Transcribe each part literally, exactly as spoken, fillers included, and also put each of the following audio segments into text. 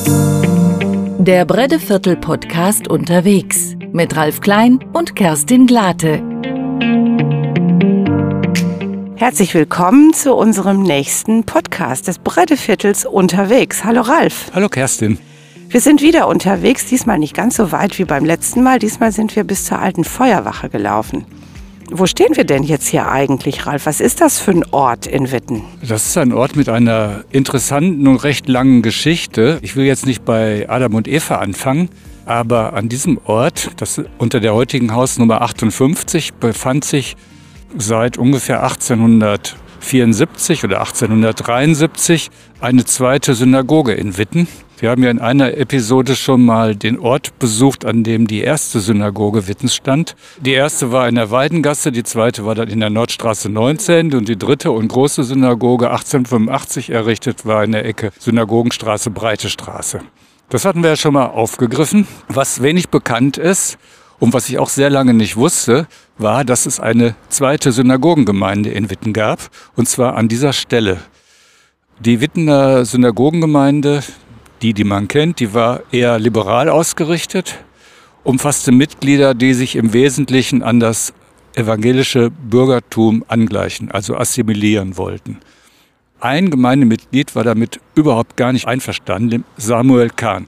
Der Breddeviertel-Podcast unterwegs mit Ralf Klein und Kerstin Glate. Herzlich willkommen zu unserem nächsten Podcast des Breddeviertels unterwegs. Hallo Ralf. Hallo Kerstin. Wir sind wieder unterwegs, diesmal nicht ganz so weit wie beim letzten Mal. Diesmal sind wir bis zur alten Feuerwache gelaufen. Wo stehen wir denn jetzt hier eigentlich, Ralf? Was ist das für ein Ort in Witten? Das ist ein Ort mit einer interessanten und recht langen Geschichte. Ich will jetzt nicht bei Adam und Eva anfangen, aber an diesem Ort, das unter der heutigen Hausnummer achtundfünfzig, befand sich seit ungefähr achtzehnhundertvierundsiebzig oder achtzehnhundertdreiundsiebzig eine zweite Synagoge in Witten. Wir haben ja in einer Episode schon mal den Ort besucht, an dem die erste Synagoge Wittens stand. Die erste war in der Weidengasse, die zweite war dann in der Nordstraße neunzehn und die dritte und große Synagoge achtzehnhundertfünfundachtzig errichtet war in der Ecke Synagogenstraße, Breite Straße. Das hatten wir ja schon mal aufgegriffen. Was wenig bekannt ist und was ich auch sehr lange nicht wusste, war, dass es eine zweite Synagogengemeinde in Witten gab, und zwar an dieser Stelle. Die Wittener Synagogengemeinde, die, die man kennt, die war eher liberal ausgerichtet, umfasste Mitglieder, die sich im Wesentlichen an das evangelische Bürgertum angleichen, also assimilieren wollten. Ein Gemeindemitglied war damit überhaupt gar nicht einverstanden, Samuel Kahn.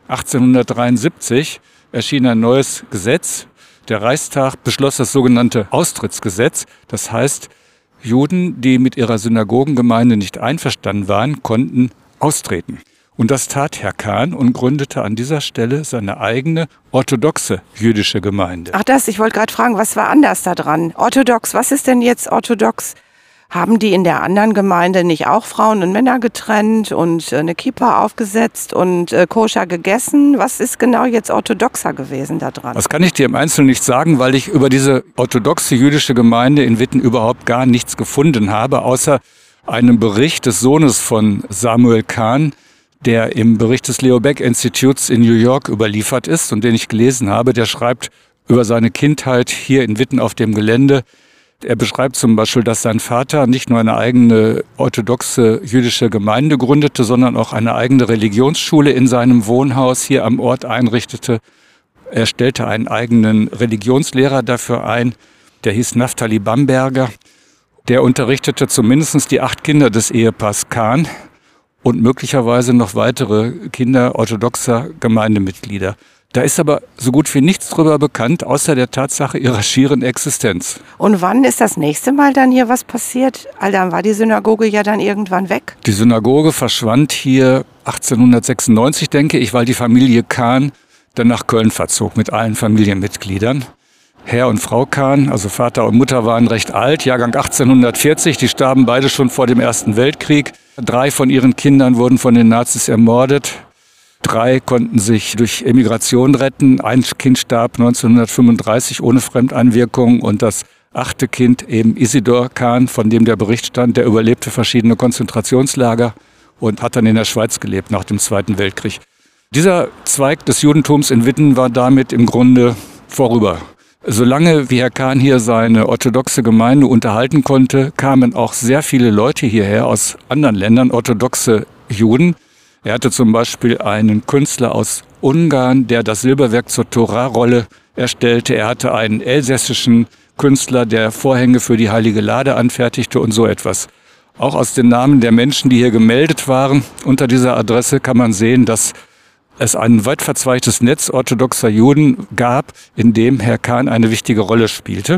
achtzehnhundertdreiundsiebzig erschien ein neues Gesetz. Der Reichstag beschloss das sogenannte Austrittsgesetz. Das heißt, Juden, die mit ihrer Synagogengemeinde nicht einverstanden waren, konnten austreten. Und das tat Herr Kahn und gründete an dieser Stelle seine eigene orthodoxe jüdische Gemeinde. Ach das, ich wollte gerade fragen, was war anders da dran? Orthodox, was ist denn jetzt orthodox? Haben die in der anderen Gemeinde nicht auch Frauen und Männer getrennt und eine Kippa aufgesetzt und äh, koscher gegessen? Was ist genau jetzt orthodoxer gewesen da dran? Das kann ich dir im Einzelnen nicht sagen, weil ich über diese orthodoxe jüdische Gemeinde in Witten überhaupt gar nichts gefunden habe, außer einem Bericht des Sohnes von Samuel Kahn, der im Bericht des Leo Baeck Instituts in New York überliefert ist und den ich gelesen habe. Der schreibt über seine Kindheit hier in Witten auf dem Gelände. Er beschreibt zum Beispiel, dass sein Vater nicht nur eine eigene orthodoxe jüdische Gemeinde gründete, sondern auch eine eigene Religionsschule in seinem Wohnhaus hier am Ort einrichtete. Er stellte einen eigenen Religionslehrer dafür ein, der hieß Naftali Bamberger. Der unterrichtete zumindest die acht Kinder des Ehepaars Kahn und möglicherweise noch weitere Kinder orthodoxer Gemeindemitglieder. Da ist aber so gut wie nichts drüber bekannt, außer der Tatsache ihrer schieren Existenz. Und wann ist das nächste Mal dann hier was passiert? All dann war die Synagoge ja dann irgendwann weg. Die Synagoge verschwand hier achtzehnhundertsechsundneunzig, denke ich, weil die Familie Kahn dann nach Köln verzog mit allen Familienmitgliedern. Herr und Frau Kahn, also Vater und Mutter, waren recht alt, Jahrgang achtzehnhundertvierzig, die starben beide schon vor dem Ersten Weltkrieg. Drei von ihren Kindern wurden von den Nazis ermordet. Drei konnten sich durch Emigration retten. Ein Kind starb neunzehnhundertfünfunddreißig ohne Fremdeinwirkung und das achte Kind, eben Isidor Kahn, von dem der Bericht stand, der überlebte verschiedene Konzentrationslager und hat dann in der Schweiz gelebt nach dem Zweiten Weltkrieg. Dieser Zweig des Judentums in Witten war damit im Grunde vorüber. Solange wie Herr Kahn hier seine orthodoxe Gemeinde unterhalten konnte, kamen auch sehr viele Leute hierher aus anderen Ländern, orthodoxe Juden. Er hatte zum Beispiel einen Künstler aus Ungarn, der das Silberwerk zur Torah-Rolle erstellte. Er hatte einen elsässischen Künstler, der Vorhänge für die Heilige Lade anfertigte und so etwas. Auch aus den Namen der Menschen, die hier gemeldet waren, unter dieser Adresse kann man sehen, dass es ein weit verzweigtes Netz orthodoxer Juden gab, in dem Herr Kahn eine wichtige Rolle spielte.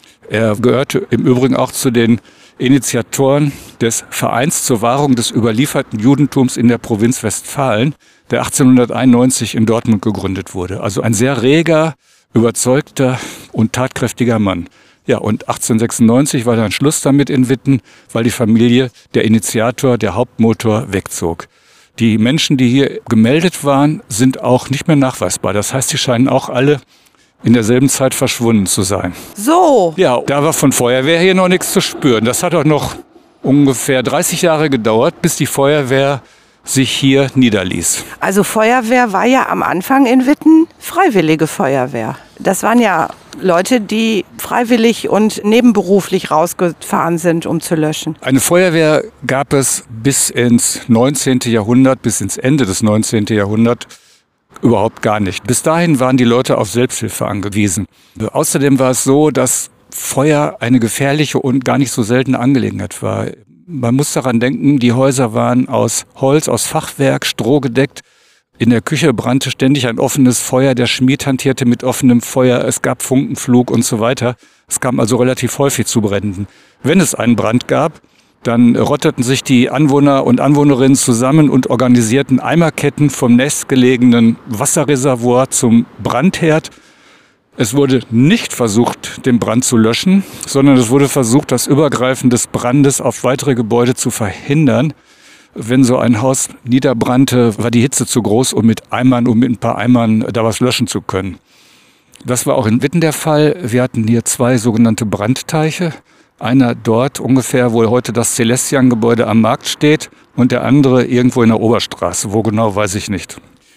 Er gehörte im Übrigen auch zu den Initiatoren des Vereins zur Wahrung des überlieferten Judentums in der Provinz Westfalen, der achtzehnhunderteinundneunzig in Dortmund gegründet wurde. Also ein sehr reger, überzeugter und tatkräftiger Mann. Ja, und achtzehnhundertsechsundneunzig war dann Schluss damit in Witten, weil die Familie, der Initiator, der Hauptmotor wegzog. Die Menschen, die hier gemeldet waren, sind auch nicht mehr nachweisbar. Das heißt, die scheinen auch alle in derselben Zeit verschwunden zu sein. So. Ja, da war von Feuerwehr hier noch nichts zu spüren. Das hat auch noch ungefähr dreißig Jahre gedauert, bis die Feuerwehr sich hier niederließ. Also Feuerwehr war ja am Anfang in Witten freiwillige Feuerwehr. Das waren ja Leute, die freiwillig und nebenberuflich rausgefahren sind, um zu löschen. Eine Feuerwehr gab es bis ins neunzehnten Jahrhundert, bis ins Ende des neunzehnten Jahrhunderts überhaupt gar nicht. Bis dahin waren die Leute auf Selbsthilfe angewiesen. Außerdem war es so, dass Feuer eine gefährliche und gar nicht so seltene Angelegenheit war. Man muss daran denken, die Häuser waren aus Holz, aus Fachwerk, Stroh gedeckt. In der Küche brannte ständig ein offenes Feuer. Der Schmied hantierte mit offenem Feuer. Es gab Funkenflug und so weiter. Es kam also relativ häufig zu Bränden. Wenn es einen Brand gab, dann rotteten sich die Anwohner und Anwohnerinnen zusammen und organisierten Eimerketten vom nächstgelegenen Wasserreservoir zum Brandherd. Es wurde nicht versucht, den Brand zu löschen, sondern es wurde versucht, das Übergreifen des Brandes auf weitere Gebäude zu verhindern. Wenn so ein Haus niederbrannte, war die Hitze zu groß, um mit Eimern, um mit ein paar Eimern da was löschen zu können. Das war auch in Witten der Fall. Wir hatten hier zwei sogenannte Brandteiche. Einer dort ungefähr, wo heute das Celestian-Gebäude am Markt steht, und der andere irgendwo in der Oberstraße. Wo genau, weiß ich nicht.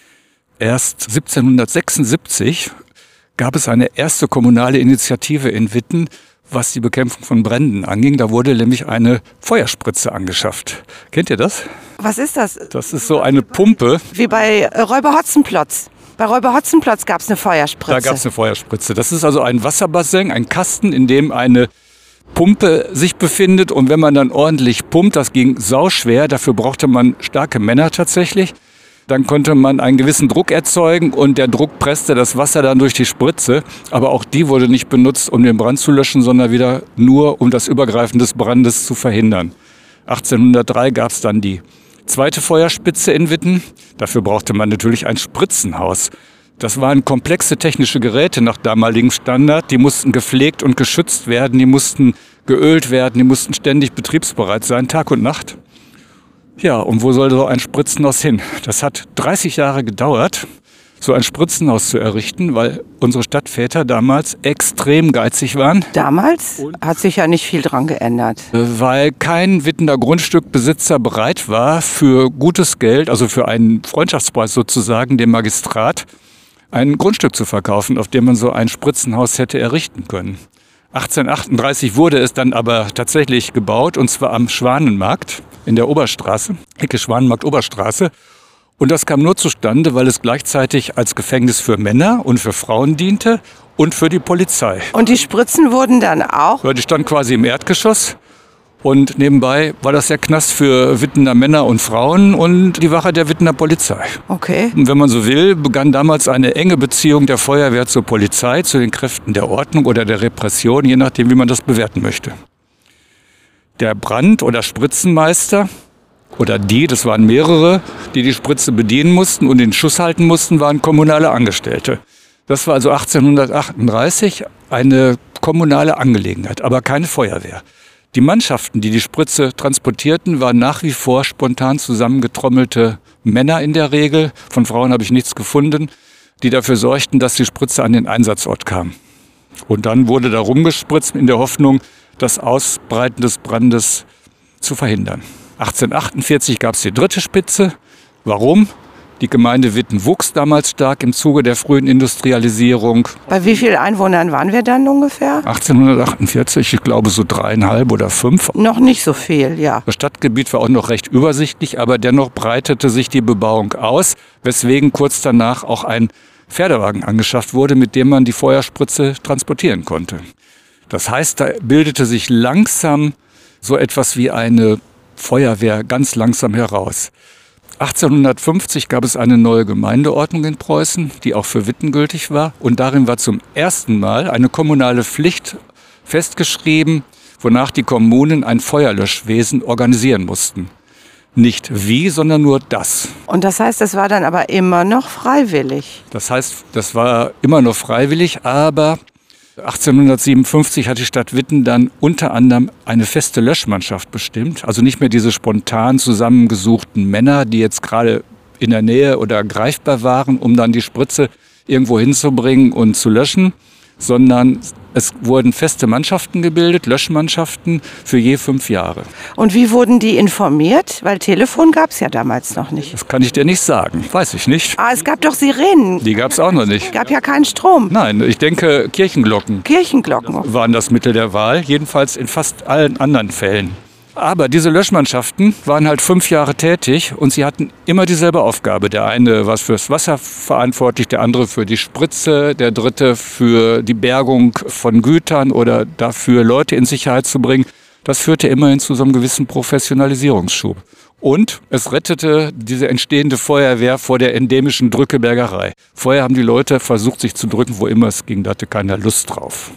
Erst siebzehnhundertsechsundsiebzig gab es eine erste kommunale Initiative in Witten, was die Bekämpfung von Bränden anging. Da wurde nämlich eine Feuerspritze angeschafft. Kennt ihr das? Was ist das? Das ist so eine Pumpe. Wie bei Räuber Hotzenplotz. Bei Räuber Hotzenplotz gab es eine Feuerspritze. Da gab es eine Feuerspritze. Das ist also ein Wasserbassin, ein Kasten, in dem eine Pumpe sich befindet. Und wenn man dann ordentlich pumpt, das ging sauschwer, dafür brauchte man starke Männer tatsächlich. Dann konnte man einen gewissen Druck erzeugen und der Druck presste das Wasser dann durch die Spritze. Aber auch die wurde nicht benutzt, um den Brand zu löschen, sondern wieder nur, um das Übergreifen des Brandes zu verhindern. achtzehnhundertdrei gab es dann die zweite Feuerspitze in Witten. Dafür brauchte man natürlich ein Spritzenhaus. Das waren komplexe technische Geräte nach damaligem Standard. Die mussten gepflegt und geschützt werden, die mussten geölt werden, die mussten ständig betriebsbereit sein, Tag und Nacht. Ja, und wo soll so ein Spritzenhaus hin? Das hat dreißig Jahre gedauert, so ein Spritzenhaus zu errichten, weil unsere Stadtväter damals extrem geizig waren. Damals hat sich ja nicht viel dran geändert. Weil kein Wittener Grundstückbesitzer bereit war, für gutes Geld, also für einen Freundschaftspreis sozusagen, dem Magistrat, ein Grundstück zu verkaufen, auf dem man so ein Spritzenhaus hätte errichten können. achtzehnhundertachtunddreißig wurde es dann aber tatsächlich gebaut, und zwar am Schwanenmarkt in der Oberstraße, Ecke Schwanenmarkt-Oberstraße. Und das kam nur zustande, weil es gleichzeitig als Gefängnis für Männer und für Frauen diente und für die Polizei. Und die Spritzen wurden dann auch? Ja, die standen quasi im Erdgeschoss. Und nebenbei war das der Knast für Wittener Männer und Frauen und die Wache der Wittener Polizei. Okay. Und wenn man so will, begann damals eine enge Beziehung der Feuerwehr zur Polizei, zu den Kräften der Ordnung oder der Repression, je nachdem, wie man das bewerten möchte. Der Brand- oder Spritzenmeister oder die, das waren mehrere, die die Spritze bedienen mussten und den Schuss halten mussten, waren kommunale Angestellte. Das war also achtzehnhundertachtunddreißig eine kommunale Angelegenheit, aber keine Feuerwehr. Die Mannschaften, die die Spritze transportierten, waren nach wie vor spontan zusammengetrommelte Männer in der Regel. Von Frauen habe ich nichts gefunden, die dafür sorgten, dass die Spritze an den Einsatzort kam. Und dann wurde da rumgespritzt in der Hoffnung, das Ausbreiten des Brandes zu verhindern. achtzehnhundertachtundvierzig gab es die dritte Spitze. Warum? Die Gemeinde Witten wuchs damals stark im Zuge der frühen Industrialisierung. Bei wie vielen Einwohnern waren wir dann ungefähr? achtzehnhundertachtundvierzig, ich glaube so dreieinhalb oder fünf. Noch nicht so viel, ja. Das Stadtgebiet war auch noch recht übersichtlich, aber dennoch breitete sich die Bebauung aus, weswegen kurz danach auch ein Pferdewagen angeschafft wurde, mit dem man die Feuerspritze transportieren konnte. Das heißt, da bildete sich langsam so etwas wie eine Feuerwehr ganz langsam heraus. achtzehnhundertfünfzig gab es eine neue Gemeindeordnung in Preußen, die auch für Witten gültig war. Und darin war zum ersten Mal eine kommunale Pflicht festgeschrieben, wonach die Kommunen ein Feuerlöschwesen organisieren mussten. Nicht wie, sondern nur das. Und das heißt, das war dann aber immer noch freiwillig? Das heißt, das war immer noch freiwillig, aber achtzehnhundertsiebenundfünfzig hat die Stadt Witten dann unter anderem eine feste Löschmannschaft bestimmt. Also nicht mehr diese spontan zusammengesuchten Männer, die jetzt gerade in der Nähe oder greifbar waren, um dann die Spritze irgendwo hinzubringen und zu löschen, sondern Es wurden feste Mannschaften gebildet, Löschmannschaften für je fünf Jahre. Und wie wurden die informiert? Weil Telefon gab es ja damals noch nicht. Das kann ich dir nicht sagen, weiß ich nicht. Ah, es gab doch Sirenen. Die gab es auch noch nicht. Es gab ja keinen Strom. Nein, ich denke Kirchenglocken. Kirchenglocken waren das Mittel der Wahl, jedenfalls in fast allen anderen Fällen. Aber diese Löschmannschaften waren halt fünf Jahre tätig und sie hatten immer dieselbe Aufgabe. Der eine war fürs Wasser verantwortlich, der andere für die Spritze, der dritte für die Bergung von Gütern oder dafür, Leute in Sicherheit zu bringen. Das führte immerhin zu so einem gewissen Professionalisierungsschub. Und es rettete diese entstehende Feuerwehr vor der endemischen Drückebergerei. Vorher haben die Leute versucht, sich zu drücken, wo immer es ging, da hatte keiner Lust drauf.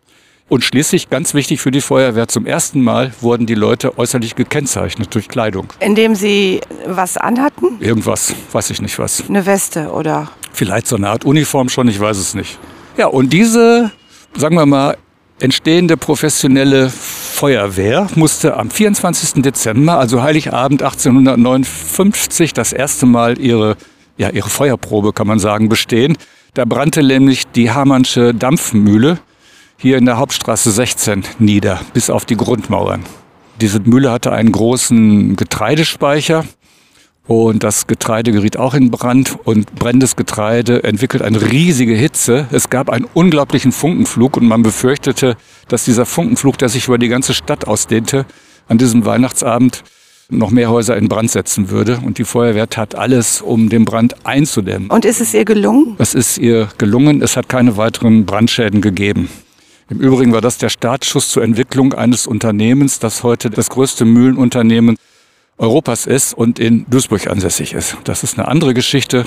Und schließlich, ganz wichtig für die Feuerwehr, zum ersten Mal wurden die Leute äußerlich gekennzeichnet durch Kleidung. Indem sie was anhatten? Irgendwas, weiß ich nicht was. Eine Weste oder? Vielleicht so eine Art Uniform schon, ich weiß es nicht. Ja, und diese, sagen wir mal, entstehende professionelle Feuerwehr musste am vierundzwanzigsten Dezember, also Heiligabend achtzehnhundertneunundfünfzig, das erste Mal ihre, ja, ihre Feuerprobe, kann man sagen, bestehen. Da brannte nämlich die Hamannsche Dampfmühle hier in der Hauptstraße sechzehn nieder, bis auf die Grundmauern. Diese Mühle hatte einen großen Getreidespeicher und das Getreide geriet auch in Brand und brennendes Getreide entwickelt eine riesige Hitze. Es gab einen unglaublichen Funkenflug und man befürchtete, dass dieser Funkenflug, der sich über die ganze Stadt ausdehnte, an diesem Weihnachtsabend noch mehr Häuser in Brand setzen würde. Und die Feuerwehr tat alles, um den Brand einzudämmen. Und ist es ihr gelungen? Es ist ihr gelungen. Es hat keine weiteren Brandschäden gegeben. Im Übrigen war das der Startschuss zur Entwicklung eines Unternehmens, das heute das größte Mühlenunternehmen Europas ist und in Duisburg ansässig ist. Das ist eine andere Geschichte,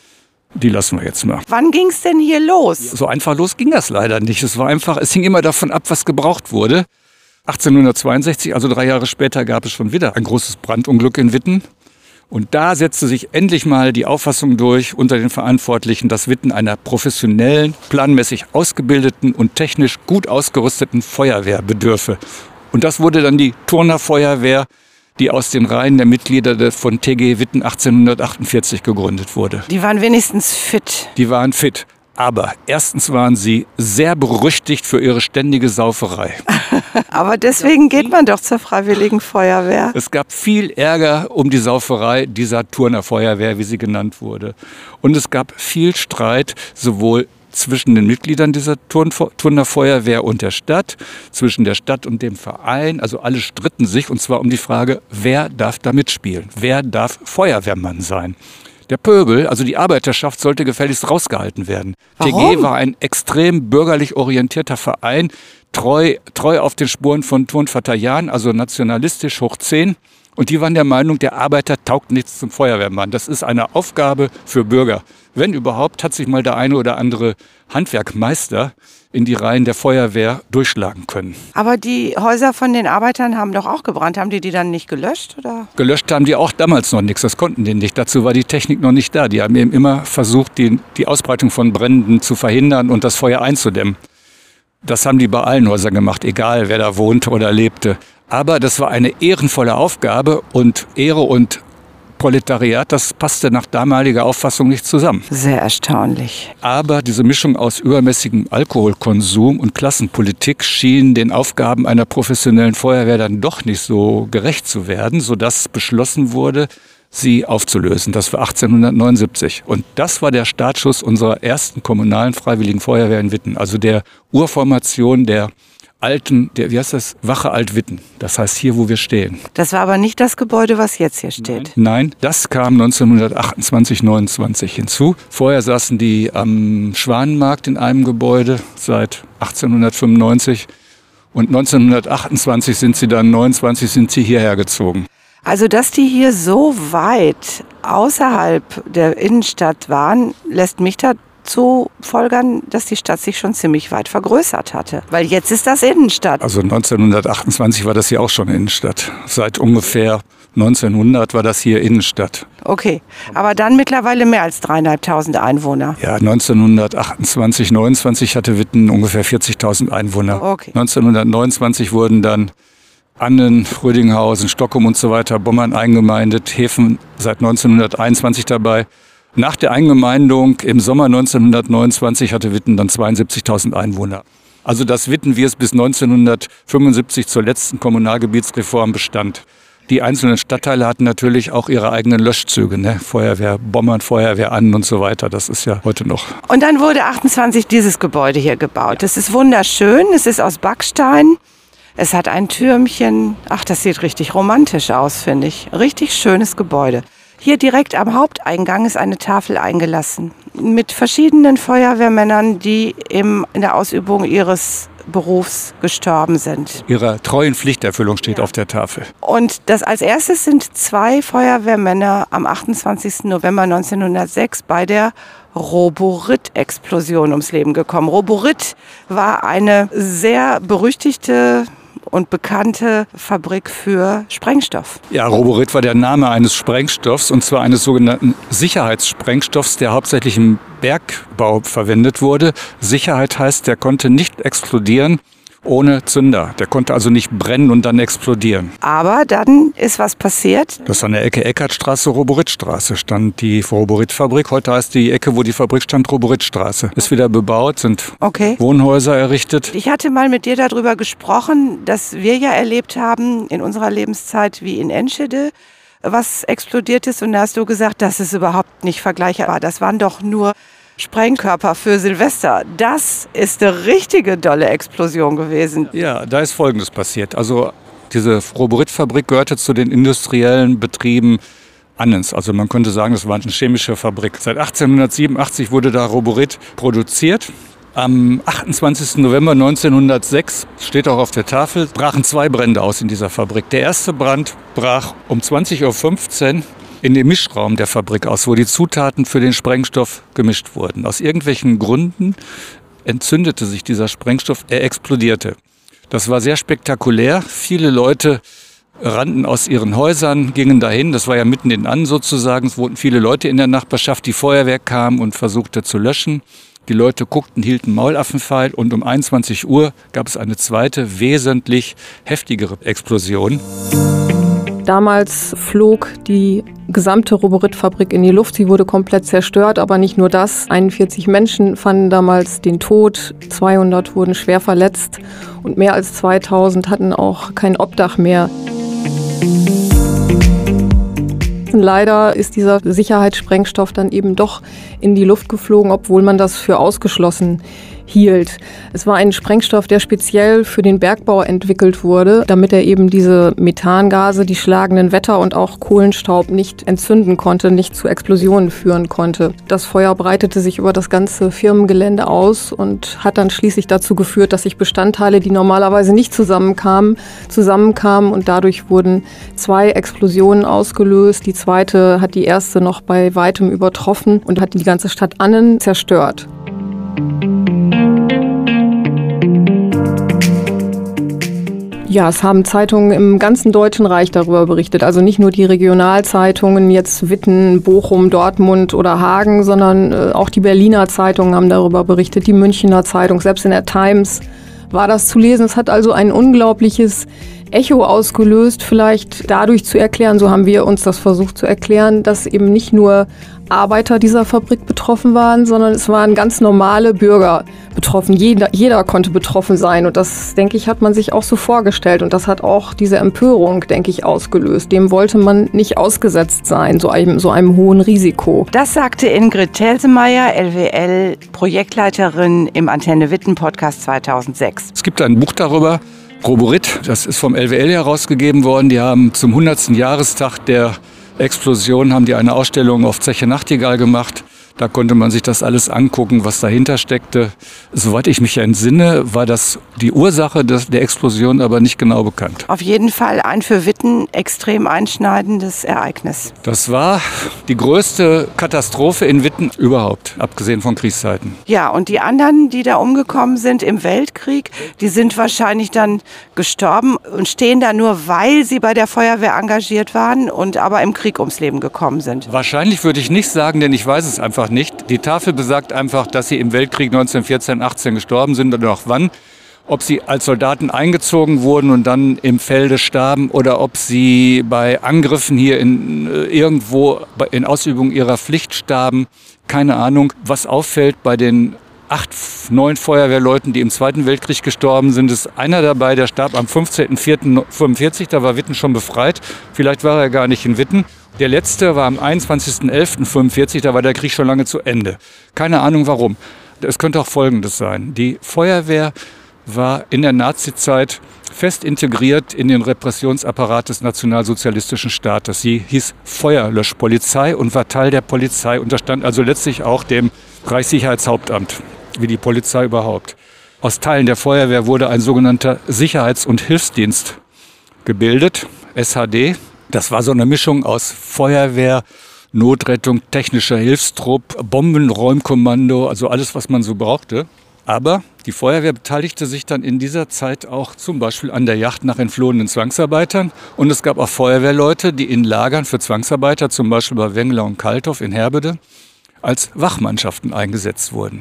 die lassen wir jetzt mal. Wann ging es denn hier los? So einfach los ging das leider nicht. Es war einfach, es hing immer davon ab, was gebraucht wurde. achtzehnhundertzweiundsechzig, also drei Jahre später, gab es schon wieder ein großes Brandunglück in Witten. Und da setzte sich endlich mal die Auffassung durch unter den Verantwortlichen, dass Witten einer professionellen, planmäßig ausgebildeten und technisch gut ausgerüsteten Feuerwehr bedürfe. Und das wurde dann die Turner Feuerwehr, die aus den Reihen der Mitglieder von T G Witten achtzehnhundertachtundvierzig gegründet wurde. Die waren wenigstens fit. Die waren fit. Aber erstens waren sie sehr berüchtigt für ihre ständige Sauferei. Aber deswegen geht man doch zur Freiwilligen Feuerwehr. Es gab viel Ärger um die Sauferei dieser Turner Feuerwehr, wie sie genannt wurde. Und es gab viel Streit, sowohl zwischen den Mitgliedern dieser Turner Feuerwehr und der Stadt, zwischen der Stadt und dem Verein. Also alle stritten sich, und zwar um die Frage, wer darf da mitspielen? Wer darf Feuerwehrmann sein? Der Pöbel, also die Arbeiterschaft, sollte gefälligst rausgehalten werden. Warum? T G war ein extrem bürgerlich orientierter Verein, treu, treu auf den Spuren von Turnvater Jahn, also nationalistisch hoch zehn. Und die waren der Meinung, der Arbeiter taugt nichts zum Feuerwehrmann. Das ist eine Aufgabe für Bürger. Wenn überhaupt, hat sich mal der eine oder andere Handwerkmeister in die Reihen der Feuerwehr durchschlagen können. Aber die Häuser von den Arbeitern haben doch auch gebrannt. Haben die die dann nicht gelöscht, oder? Gelöscht haben die auch damals noch nichts. Das konnten die nicht. Dazu war die Technik noch nicht da. Die haben eben immer versucht, die, die Ausbreitung von Bränden zu verhindern und das Feuer einzudämmen. Das haben die bei allen Häusern gemacht, egal wer da wohnte oder lebte. Aber das war eine ehrenvolle Aufgabe und Ehre und Proletariat, das passte nach damaliger Auffassung nicht zusammen. Sehr erstaunlich. Aber diese Mischung aus übermäßigem Alkoholkonsum und Klassenpolitik schien den Aufgaben einer professionellen Feuerwehr dann doch nicht so gerecht zu werden, sodass beschlossen wurde, sie aufzulösen. Das war achtzehnhundertneunundsiebzig. Und das war der Startschuss unserer ersten kommunalen Freiwilligen Feuerwehr in Witten, also der Urformation der alten, der, wie heißt das, Wache Alt-Witten. Das heißt hier, wo wir stehen. Das war aber nicht das Gebäude, was jetzt hier steht. Nein, das kam neunzehnhundertachtundzwanzig, neunundzwanzig hinzu. Vorher saßen die am Schwanenmarkt in einem Gebäude seit achtzehnhundertfünfundneunzig. Und neunzehnhundertachtundzwanzig sind sie dann, neunundzwanzig sind sie hierher gezogen. Also, dass die hier so weit außerhalb der Innenstadt waren, lässt mich dazu folgern, dass die Stadt sich schon ziemlich weit vergrößert hatte. Weil jetzt ist das Innenstadt. Also neunzehnhundertachtundzwanzig war das hier auch schon Innenstadt. Seit ungefähr neunzehnhundert war das hier Innenstadt. Okay, aber dann mittlerweile mehr als dreieinhalbtausend Einwohner. Ja, neunzehnhundertachtundzwanzig, neunundzwanzig hatte Witten ungefähr vierzigtausend Einwohner. Okay. neunzehnhundertneunundzwanzig wurden dann Annen, Rödinghausen, Stockholm und so weiter, Bommern eingemeindet, Hefen seit neunzehnhunderteinundzwanzig dabei. Nach der Eingemeindung im Sommer neunzehnhundertneunundzwanzig hatte Witten dann zweiundsiebzigtausend Einwohner. Also das Witten, wie es bis neunzehnhundertfünfundsiebzig zur letzten Kommunalgebietsreform bestand. Die einzelnen Stadtteile hatten natürlich auch ihre eigenen Löschzüge, ne? Feuerwehr, Bommern, Feuerwehr an und so weiter. Das ist ja heute noch. Und dann wurde achtundzwanzig dieses Gebäude hier gebaut. Das ist wunderschön. Es ist aus Backstein. Es hat ein Türmchen. Ach, das sieht richtig romantisch aus, finde ich. Richtig schönes Gebäude. Hier direkt am Haupteingang ist eine Tafel eingelassen mit verschiedenen Feuerwehrmännern, die im, in der Ausübung ihres Berufs gestorben sind. Ihrer treuen Pflichterfüllung steht auf der Tafel. Und das als erstes sind zwei Feuerwehrmänner am achtundzwanzigsten November neunzehnhundertsechs bei der Roborit-Explosion ums Leben gekommen. Roborit war eine sehr berüchtigte und bekannte Fabrik für Sprengstoff. Ja, Roborit war der Name eines Sprengstoffs, und zwar eines sogenannten Sicherheitssprengstoffs, der hauptsächlich im Bergbau verwendet wurde. Sicherheit heißt, der konnte nicht explodieren ohne Zünder. Der konnte also nicht brennen und dann explodieren. Aber dann ist was passiert. Das an der Ecke Eckartstraße, Roboritstraße stand die Roborit-Fabrik. Heute heißt die Ecke, wo die Fabrik stand, Roboritstraße. Ist wieder bebaut, sind okay. Wohnhäuser errichtet. Ich hatte mal mit dir darüber gesprochen, dass wir ja erlebt haben in unserer Lebenszeit, wie in Enschede was explodiert ist. Und da hast du gesagt, das ist überhaupt nicht vergleichbar. Das waren doch nur Sprengkörper für Silvester. Das ist eine richtige dolle Explosion gewesen. Ja, da ist Folgendes passiert. Also diese Roborit-Fabrik gehörte zu den industriellen Betrieben Annens. Also man könnte sagen, das war eine chemische Fabrik. Seit achtzehnhundertsiebenundachtzig wurde da Roborit produziert. Am achtundzwanzigsten November neunzehnhundertsechs, steht auch auf der Tafel, brachen zwei Brände aus in dieser Fabrik. Der erste Brand brach um zwanzig Uhr fünfzehn in dem Mischraum der Fabrik aus, wo die Zutaten für den Sprengstoff gemischt wurden. Aus irgendwelchen Gründen entzündete sich dieser Sprengstoff, er explodierte. Das war sehr spektakulär. Viele Leute rannten aus ihren Häusern, gingen dahin. Das war ja mitten in Annen sozusagen. Es wohnten viele Leute in der Nachbarschaft. Die Feuerwehr kam und versuchte zu löschen. Die Leute guckten, hielten Maulaffenpfeil, und um einundzwanzig Uhr gab es eine zweite, wesentlich heftigere Explosion. Damals flog die gesamte Roborit-Fabrik in die Luft. Sie wurde komplett zerstört, aber nicht nur das. einundvierzig Menschen fanden damals den Tod, zweihundert wurden schwer verletzt und mehr als zweitausend hatten auch kein Obdach mehr. Leider ist dieser Sicherheitssprengstoff dann eben doch in die Luft geflogen, obwohl man das für ausgeschlossen hielt. Es war ein Sprengstoff, der speziell für den Bergbau entwickelt wurde, damit er eben diese Methangase, die schlagenden Wetter und auch Kohlenstaub nicht entzünden konnte, nicht zu Explosionen führen konnte. Das Feuer breitete sich über das ganze Firmengelände aus und hat dann schließlich dazu geführt, dass sich Bestandteile, die normalerweise nicht zusammenkamen, zusammenkamen, und dadurch wurden zwei Explosionen ausgelöst. Die zweite hat die erste noch bei weitem übertroffen und hat die ganze Stadt Annen zerstört. Ja, es haben Zeitungen im ganzen Deutschen Reich darüber berichtet. Also nicht nur die Regionalzeitungen, jetzt Witten, Bochum, Dortmund oder Hagen, sondern äh, auch die Berliner Zeitungen haben darüber berichtet, die Münchner Zeitung, selbst in der Times war das zu lesen. Es hat also ein unglaubliches Echo ausgelöst, vielleicht dadurch zu erklären, so haben wir uns das versucht zu erklären, dass eben nicht nur Arbeiter dieser Fabrik betroffen waren, sondern es waren ganz normale Bürger betroffen. Jeder, jeder konnte betroffen sein, und das, denke ich, hat man sich auch so vorgestellt, und das hat auch diese Empörung, denke ich, ausgelöst. Dem wollte man nicht ausgesetzt sein, so einem, so einem hohen Risiko. Das sagte Ingrid Telsemeyer, L W L-Projektleiterin im Antenne Witten Podcast zweitausendsechs. Es gibt ein Buch darüber, Roborit, das ist vom L W L herausgegeben worden. Die haben zum hundertsten Jahrestag der Explosion haben die eine Ausstellung auf Zeche Nachtigall gemacht. Da konnte man sich das alles angucken, was dahinter steckte. Soweit ich mich entsinne, war das die Ursache der Explosion aber nicht genau bekannt. Auf jeden Fall ein für Witten extrem einschneidendes Ereignis. Das war die größte Katastrophe in Witten überhaupt, abgesehen von Kriegszeiten. Ja, und die anderen, die da umgekommen sind im Weltkrieg, die sind wahrscheinlich dann gestorben und stehen da nur, weil sie bei der Feuerwehr engagiert waren und aber im Krieg ums Leben gekommen sind. Wahrscheinlich würde ich nicht sagen, denn ich weiß es einfach nicht. Die Tafel besagt einfach, dass sie im Weltkrieg neunzehnhundertvierzehn, achtzehn gestorben sind oder auch wann. Ob sie als Soldaten eingezogen wurden und dann im Felde starben oder ob sie bei Angriffen hier in, äh, irgendwo in Ausübung ihrer Pflicht starben, keine Ahnung. Was auffällt bei den acht, neun Feuerwehrleuten, die im Zweiten Weltkrieg gestorben sind, ist einer dabei, der starb am fünfzehnten vierten neunzehnhundertfünfundvierzig, da war Witten schon befreit. Vielleicht war er gar nicht in Witten. Der letzte war am einundzwanzigsten elften neunzehnhundertfünfundvierzig, da war der Krieg schon lange zu Ende. Keine Ahnung warum. Es könnte auch Folgendes sein. Die Feuerwehr war in der Nazizeit fest integriert in den Repressionsapparat des nationalsozialistischen Staates. Sie hieß Feuerlöschpolizei und war Teil der Polizei, unterstand also letztlich auch dem Reichssicherheitshauptamt, wie die Polizei überhaupt. Aus Teilen der Feuerwehr wurde ein sogenannter Sicherheits- und Hilfsdienst gebildet, S H D. Das war so eine Mischung aus Feuerwehr, Notrettung, technischer Hilfstrupp, Bombenräumkommando, also alles, was man so brauchte. Aber die Feuerwehr beteiligte sich dann in dieser Zeit auch zum Beispiel an der Jagd nach entflohenen Zwangsarbeitern. Und es gab auch Feuerwehrleute, die in Lagern für Zwangsarbeiter, zum Beispiel bei Wengler und Kalthof in Herbede, als Wachmannschaften eingesetzt wurden.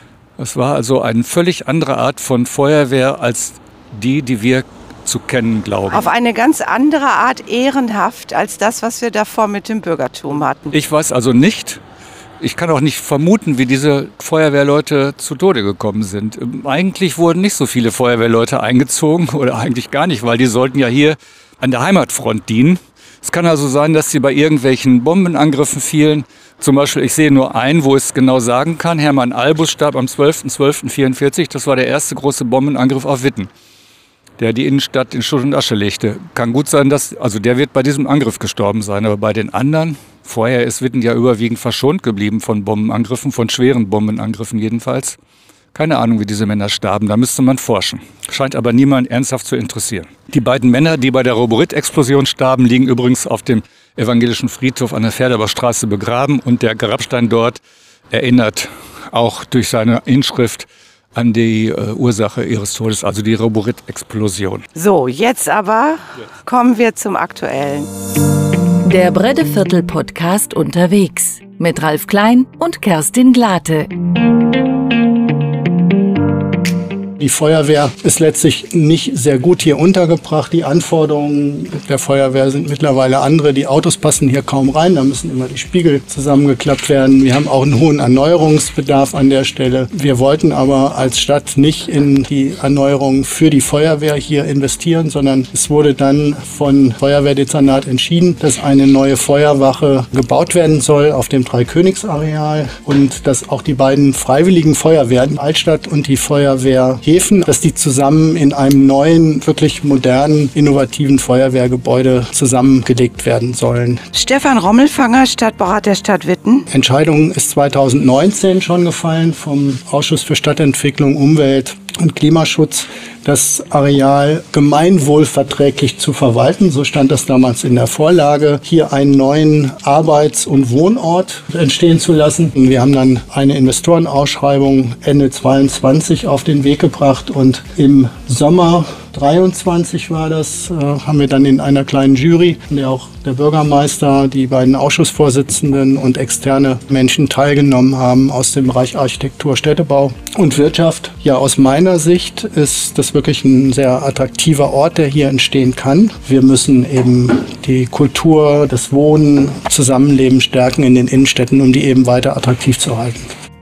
Es war also eine völlig andere Art von Feuerwehr als die, die wir zu kennen glauben. Auf eine ganz andere Art ehrenhaft als das, was wir davor mit dem Bürgertum hatten. Ich weiß also nicht, ich kann auch nicht vermuten, wie diese Feuerwehrleute zu Tode gekommen sind. Eigentlich wurden nicht so viele Feuerwehrleute eingezogen oder eigentlich gar nicht, weil die sollten ja hier an der Heimatfront dienen. Es kann also sein, dass sie bei irgendwelchen Bombenangriffen fielen. Zum Beispiel, ich sehe nur einen, wo ich es genau sagen kann. Hermann Albus starb am zwölften zwölften vierundvierzig. Das war der erste große Bombenangriff auf Witten, der die Innenstadt in Schutt und Asche legte. Kann gut sein, dass, also der wird bei diesem Angriff gestorben sein. Aber bei den anderen, vorher ist Witten ja überwiegend verschont geblieben von Bombenangriffen, von schweren Bombenangriffen jedenfalls. Keine Ahnung, wie diese Männer starben, da müsste man forschen. Scheint aber niemand ernsthaft zu interessieren. Die beiden Männer, die bei der Roborit-Explosion starben, liegen übrigens auf dem evangelischen Friedhof an der Pferdeber Straße begraben. Und der Grabstein dort erinnert auch durch seine Inschrift an die äh, Ursache ihres Todes, also die Roborit-Explosion. So, jetzt aber kommen wir zum Aktuellen. Der Breddeviertel-Podcast unterwegs mit Ralf Klein und Kerstin Glate. Die Feuerwehr ist letztlich nicht sehr gut hier untergebracht. Die Anforderungen der Feuerwehr sind mittlerweile andere. Die Autos passen hier kaum rein. Da müssen immer die Spiegel zusammengeklappt werden. Wir haben auch einen hohen Erneuerungsbedarf an der Stelle. Wir wollten aber als Stadt nicht in die Erneuerung für die Feuerwehr hier investieren, sondern es wurde dann von Feuerwehrdezernat entschieden, dass eine neue Feuerwache gebaut werden soll auf dem Dreikönigsareal und dass auch die beiden freiwilligen Feuerwehren, Altstadt und die Feuerwehr Hefen, dass die zusammen in einem neuen, wirklich modernen, innovativen Feuerwehrgebäude zusammengelegt werden sollen. Stefan Rommelfanger, Stadtbaurat der Stadt Witten. Entscheidung ist zweitausendneunzehn schon gefallen vom Ausschuss für Stadtentwicklung, Umwelt und Klimaschutz, das Areal gemeinwohlverträglich zu verwalten. So stand das damals in der Vorlage, hier einen neuen Arbeits- und Wohnort entstehen zu lassen. Wir haben dann eine Investorenausschreibung Ende zweiundzwanzig auf den Weg gebracht und im Sommer dreiundzwanzig war das, äh, haben wir dann in einer kleinen Jury, in der auch der Bürgermeister, die beiden Ausschussvorsitzenden und externe Menschen teilgenommen haben aus dem Bereich Architektur, Städtebau und Wirtschaft. Ja, aus meiner Sicht ist das wirklich ein sehr attraktiver Ort, der hier entstehen kann. Wir müssen eben die Kultur, das Wohnen, Zusammenleben stärken in den Innenstädten, um die eben weiter attraktiv zu halten.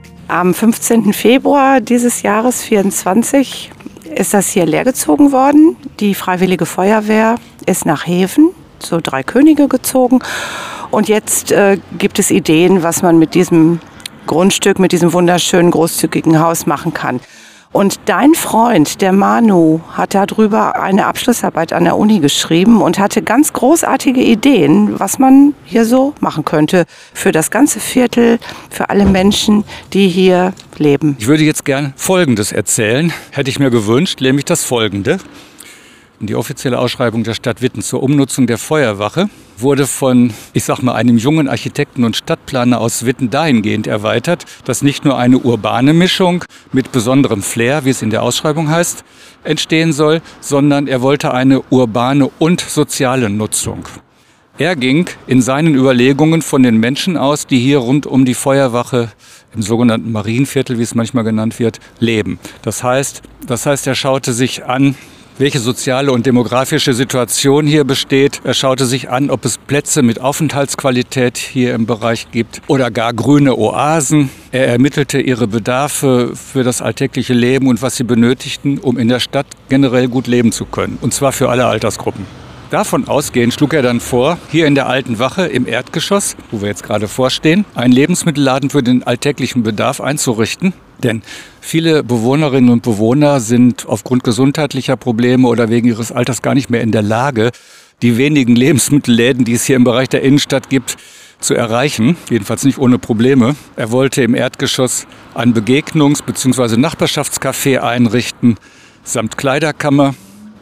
Am fünfzehnten Februar dieses Jahres vierundzwanzig ist das hier leergezogen worden. Die Freiwillige Feuerwehr ist nach Hefen, so Drei Könige, gezogen. Und jetzt äh, gibt es Ideen, was man mit diesem Grundstück, mit diesem wunderschönen, großzügigen Haus machen kann. Und dein Freund, der Manu, hat darüber eine Abschlussarbeit an der Uni geschrieben und hatte ganz großartige Ideen, was man hier so machen könnte für das ganze Viertel, für alle Menschen, die hier leben. Ich würde jetzt gern Folgendes erzählen, hätte ich mir gewünscht, nämlich das Folgende. Die offizielle Ausschreibung der Stadt Witten zur Umnutzung der Feuerwache wurde von, ich sag mal, einem jungen Architekten und Stadtplaner aus Witten dahingehend erweitert, dass nicht nur eine urbane Mischung mit besonderem Flair, wie es in der Ausschreibung heißt, entstehen soll, sondern er wollte eine urbane und soziale Nutzung. Er ging in seinen Überlegungen von den Menschen aus, die hier rund um die Feuerwache im sogenannten Marienviertel, wie es manchmal genannt wird, leben. Das heißt, das heißt, er schaute sich an, welche soziale und demografische Situation hier besteht. Er schaute sich an, ob es Plätze mit Aufenthaltsqualität hier im Bereich gibt oder gar grüne Oasen. Er ermittelte ihre Bedarfe für das alltägliche Leben und was sie benötigten, um in der Stadt generell gut leben zu können. Und zwar für alle Altersgruppen. Davon ausgehend schlug er dann vor, hier in der Alten Wache im Erdgeschoss, wo wir jetzt gerade vorstehen, einen Lebensmittelladen für den alltäglichen Bedarf einzurichten. Denn viele Bewohnerinnen und Bewohner sind aufgrund gesundheitlicher Probleme oder wegen ihres Alters gar nicht mehr in der Lage, die wenigen Lebensmittelläden, die es hier im Bereich der Innenstadt gibt, zu erreichen. Jedenfalls nicht ohne Probleme. Er wollte im Erdgeschoss ein Begegnungs- bzw. Nachbarschaftscafé einrichten, samt Kleiderkammer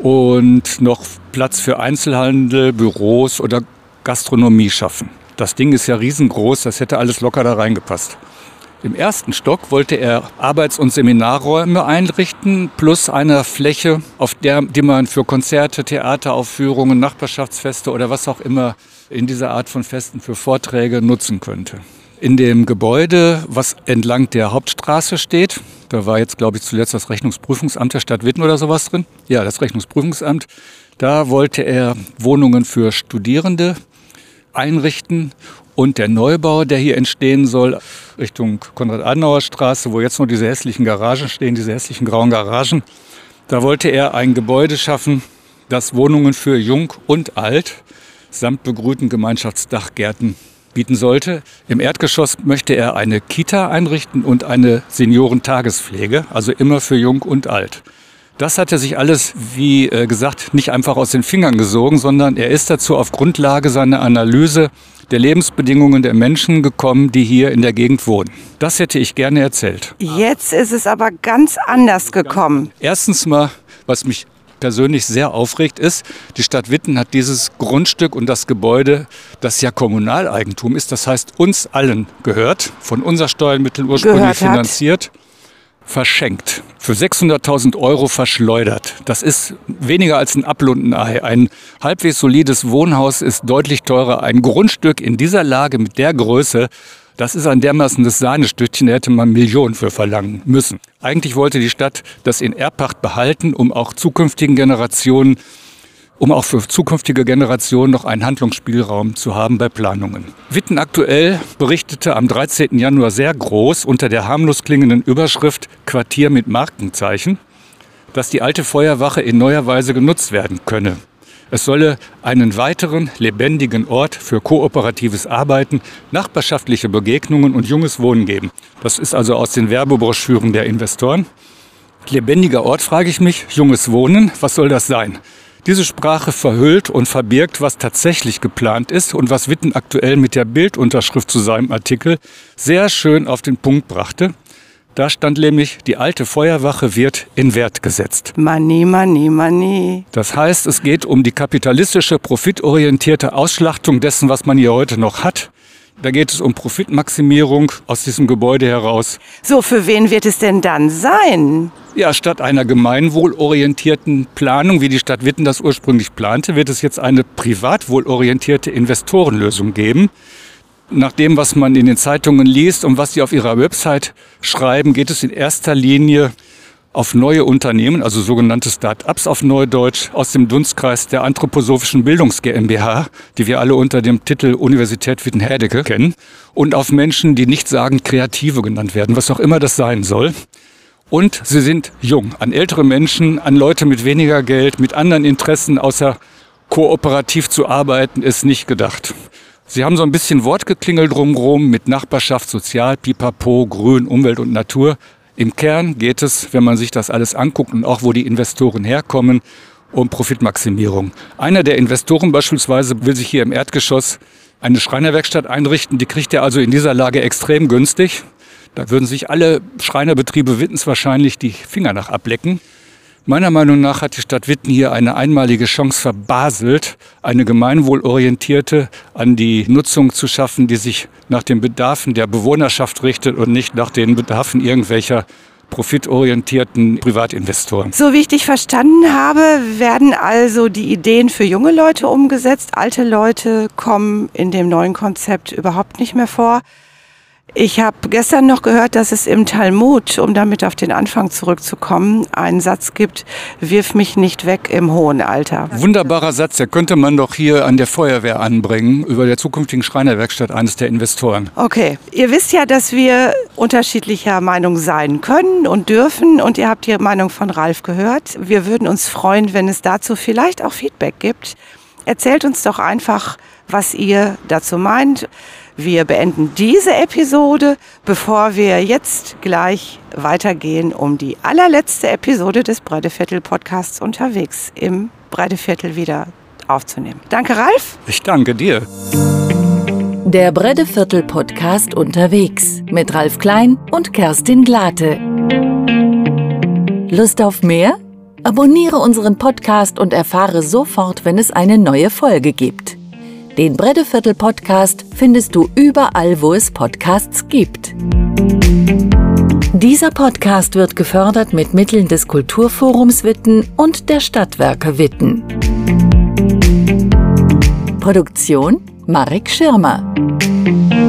und noch Platz für Einzelhandel, Büros oder Gastronomie schaffen. Das Ding ist ja riesengroß, das hätte alles locker da reingepasst. Im ersten Stock wollte er Arbeits- und Seminarräume einrichten, plus eine Fläche, auf der die man für Konzerte, Theateraufführungen, Nachbarschaftsfeste oder was auch immer in dieser Art von Festen für Vorträge nutzen könnte. In dem Gebäude, was entlang der Hauptstraße steht, da war jetzt, glaube ich, zuletzt das Rechnungsprüfungsamt der Stadt Witten oder sowas drin. Ja, das Rechnungsprüfungsamt. Da wollte er Wohnungen für Studierende einrichten. Und der Neubau, der hier entstehen soll, Richtung Konrad-Adenauer-Straße, wo jetzt noch diese hässlichen Garagen stehen, diese hässlichen grauen Garagen, da wollte er ein Gebäude schaffen, das Wohnungen für Jung und Alt samt begrünten Gemeinschaftsdachgärten bieten sollte. Im Erdgeschoss möchte er eine Kita einrichten und eine Seniorentagespflege, also immer für Jung und Alt. Das hat er sich alles, wie gesagt, nicht einfach aus den Fingern gesogen, sondern er ist dazu auf Grundlage seiner Analyse der Lebensbedingungen der Menschen gekommen, die hier in der Gegend wohnen. Das hätte ich gerne erzählt. Jetzt ist es aber ganz anders gekommen. Erstens mal, was mich persönlich sehr aufregt, ist, die Stadt Witten hat dieses Grundstück und das Gebäude, das ja Kommunaleigentum ist, das heißt uns allen gehört, von unseren Steuermitteln ursprünglich finanziert, verschenkt. Für sechshunderttausend Euro verschleudert. Das ist weniger als ein Apfel und ein Ei. Ein halbwegs solides Wohnhaus ist deutlich teurer. Ein Grundstück in dieser Lage mit der Größe, das ist ein dermaßenes Sahnestückchen, da hätte man Millionen für verlangen müssen. Eigentlich wollte die Stadt das in Erbpacht behalten, um auch zukünftigen Generationen um auch für zukünftige Generationen noch einen Handlungsspielraum zu haben bei Planungen. Witten aktuell berichtete am dreizehnten Januar sehr groß unter der harmlos klingenden Überschrift Quartier mit Markenzeichen, dass die alte Feuerwache in neuer Weise genutzt werden könne. Es solle einen weiteren lebendigen Ort für kooperatives Arbeiten, nachbarschaftliche Begegnungen und junges Wohnen geben. Das ist also aus den Werbebroschüren der Investoren. Lebendiger Ort, frage ich mich, junges Wohnen, was soll das sein? Diese Sprache verhüllt und verbirgt, was tatsächlich geplant ist und was Witten aktuell mit der Bildunterschrift zu seinem Artikel sehr schön auf den Punkt brachte. Da stand nämlich, die alte Feuerwache wird in Wert gesetzt. Money, money, money. Das heißt, es geht um die kapitalistische, profitorientierte Ausschlachtung dessen, was man hier heute noch hat. Da geht es um Profitmaximierung aus diesem Gebäude heraus. So, für wen wird es denn dann sein? Ja, statt einer gemeinwohlorientierten Planung, wie die Stadt Witten das ursprünglich plante, wird es jetzt eine privatwohlorientierte Investorenlösung geben. Nach dem, was man in den Zeitungen liest und was sie auf ihrer Website schreiben, geht es in erster Linie auf neue Unternehmen, also sogenannte Start-ups auf Neudeutsch, aus dem Dunstkreis der Anthroposophischen Bildungs GmbH, die wir alle unter dem Titel Universität Witten-Herdecke kennen, und auf Menschen, die nicht sagen Kreative genannt werden, was auch immer das sein soll. Und sie sind jung, an ältere Menschen, an Leute mit weniger Geld, mit anderen Interessen, außer kooperativ zu arbeiten, ist nicht gedacht. Sie haben so ein bisschen Wortgeklingel drumherum mit Nachbarschaft, Sozial, Pipapo, Grün, Umwelt und Natur. Im Kern geht es, wenn man sich das alles anguckt und auch wo die Investoren herkommen, um Profitmaximierung. Einer der Investoren beispielsweise will sich hier im Erdgeschoss eine Schreinerwerkstatt einrichten. Die kriegt er also in dieser Lage extrem günstig. Da würden sich alle Schreinerbetriebe Wittens wahrscheinlich die Finger nach ablecken. Meiner Meinung nach hat die Stadt Witten hier eine einmalige Chance verbaselt, eine gemeinwohlorientierte an die Nutzung zu schaffen, die sich nach den Bedarfen der Bewohnerschaft richtet und nicht nach den Bedarfen irgendwelcher profitorientierten Privatinvestoren. So wie ich dich verstanden habe, werden also die Ideen für junge Leute umgesetzt. Alte Leute kommen in dem neuen Konzept überhaupt nicht mehr vor. Ich habe gestern noch gehört, dass es im Talmud, um damit auf den Anfang zurückzukommen, einen Satz gibt, wirf mich nicht weg im hohen Alter. Wunderbarer Satz, der könnte man doch hier an der Feuerwehr anbringen, über der zukünftigen Schreinerwerkstatt eines der Investoren. Okay, ihr wisst ja, dass wir unterschiedlicher Meinung sein können und dürfen und ihr habt die Meinung von Ralf gehört. Wir würden uns freuen, wenn es dazu vielleicht auch Feedback gibt. Erzählt uns doch einfach, was ihr dazu meint. Wir beenden diese Episode, bevor wir jetzt gleich weitergehen, um die allerletzte Episode des Breideviertel-Podcasts unterwegs im Breideviertel wieder aufzunehmen. Danke, Ralf. Ich danke dir. Der Breideviertel-Podcast unterwegs mit Ralf Klein und Kerstin Glate. Lust auf mehr? Abonniere unseren Podcast und erfahre sofort, wenn es eine neue Folge gibt. Den Breideviertel-Podcast findest du überall, wo es Podcasts gibt. Dieser Podcast wird gefördert mit Mitteln des Kulturforums Witten und der Stadtwerke Witten. Produktion Marek Schirmer.